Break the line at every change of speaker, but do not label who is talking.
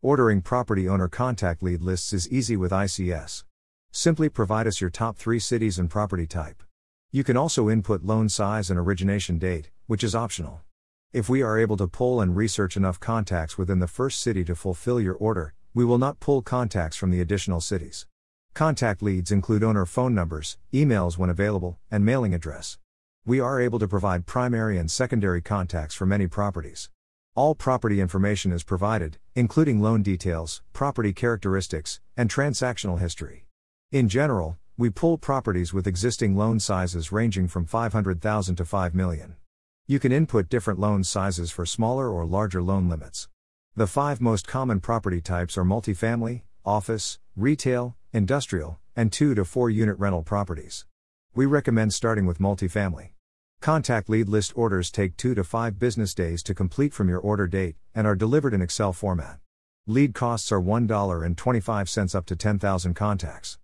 Ordering property owner contact lead lists is easy with ICS. Simply provide us your top 3 cities and property type. You can also input loan size and origination date, which is optional. If we are able to pull and research enough contacts within the first city to fulfill your order, we will not pull contacts from the additional cities. Contact leads include owner phone numbers, emails when available, and mailing address. We are able to provide primary and secondary contacts for many properties. All property information is provided, including loan details, property characteristics, and transactional history. In general, we pull properties with existing loan sizes ranging from $500,000 to $5 million. You can input different loan sizes for smaller or larger loan limits. The 5 most common property types are multifamily, office, retail, industrial, and 2 to 4 unit rental properties. We recommend starting with multifamily. Contact lead list orders take 2 to 5 business days to complete from your order date, and are delivered in Excel format. Lead costs are $1.25 up to 10,000 contacts.